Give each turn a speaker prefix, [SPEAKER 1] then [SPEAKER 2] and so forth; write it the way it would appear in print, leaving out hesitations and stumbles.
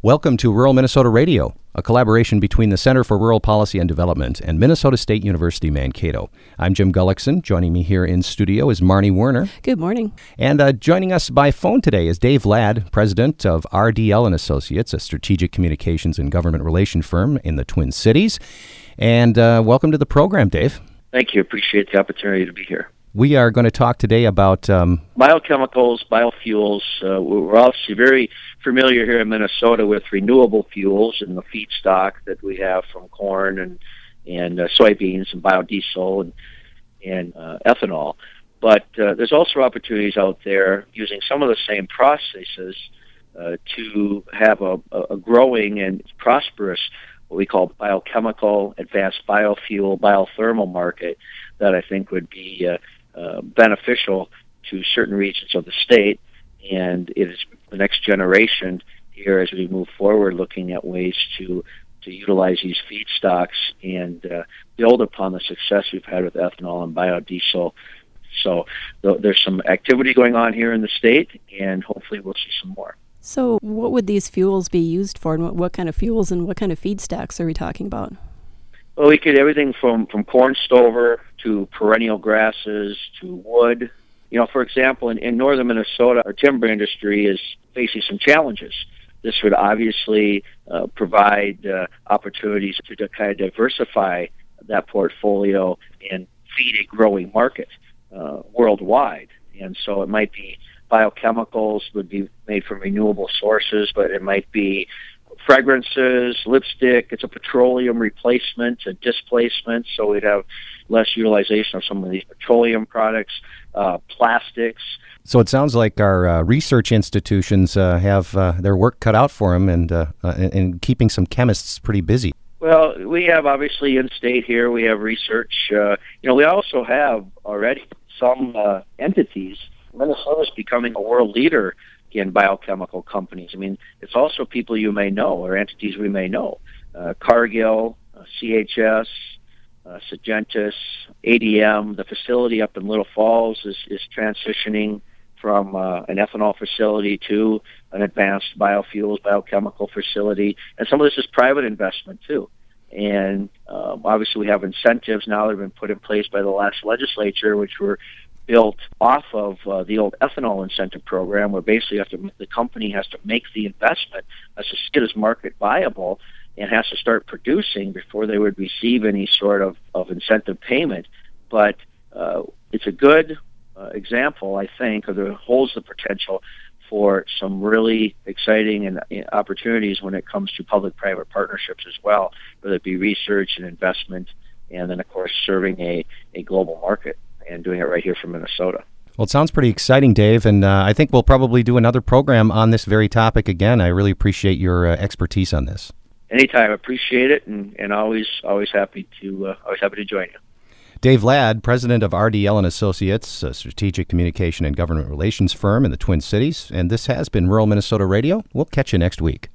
[SPEAKER 1] Welcome to Rural Minnesota Radio, a collaboration between the Center for Rural Policy and Development and Minnesota State University Mankato. I'm Jim Gullickson. Joining me here in studio is Marnie Werner.
[SPEAKER 2] Good morning.
[SPEAKER 1] And joining us by phone today is Dave Ladd, president of RDL & Associates, a strategic communications and government relation firm in the Twin Cities. And welcome to the program, Dave.
[SPEAKER 3] Thank you. Appreciate the opportunity to be here.
[SPEAKER 1] We are going to talk today about
[SPEAKER 3] biochemicals, biofuels. We're obviously very familiar here in Minnesota with renewable fuels and the feedstock that we have from corn and soybeans and biodiesel and ethanol. But there's also opportunities out there using some of the same processes to have a growing and prosperous what we call biochemical, advanced biofuel, biothermal market that I think would be beneficial to certain regions of the state, and it is the next generation here as we move forward looking at ways to utilize these feedstocks and build upon the success we've had with ethanol and biodiesel. So there's some activity going on here in the state, and hopefully we'll see some more.
[SPEAKER 2] So what would these fuels be used for, and what kind of fuels and what kind of feedstocks are we talking about?
[SPEAKER 3] Well, we could everything from corn stover to perennial grasses to wood. You know, for example, in northern Minnesota, our timber industry is facing some challenges. This would obviously provide opportunities to kind of diversify that portfolio and feed a growing market worldwide. And so it might be biochemicals would be made from renewable sources, but it might be fragrances, lipstick. It's a petroleum replacement, a displacement, so we'd have less utilization of some of these petroleum products, plastics.
[SPEAKER 1] So it sounds like our research institutions have their work cut out for them and keeping some chemists pretty busy.
[SPEAKER 3] Well, we have obviously in-state here, we have research. We also have already some entities. Minnesota's becoming a world leader in biochemical companies. I mean, it's also people you may know or entities we may know. Cargill, CHS, Syngenta, ADM. The facility up in Little Falls is transitioning from an ethanol facility to an advanced biofuels, biochemical facility. And some of this is private investment, too. And obviously we have incentives now that have been put in place by the last legislature, which were built off of the old ethanol incentive program, where basically the company has to make the investment, has to get its market viable, and has to start producing before they would receive any sort of incentive payment. But it's a good example, I think, holds the potential for some really exciting and opportunities when it comes to public-private partnerships as well, whether it be research and investment, and then, of course, serving a global market and doing it right here from Minnesota.
[SPEAKER 1] Well, it sounds pretty exciting, Dave, and I think we'll probably do another program on this very topic again. I really appreciate your expertise on this.
[SPEAKER 3] Anytime, appreciate it, and always happy to join you.
[SPEAKER 1] Dave Ladd, president of RDL & Associates, a strategic communication and government relations firm in the Twin Cities, and this has been Rural Minnesota Radio. We'll catch you next week.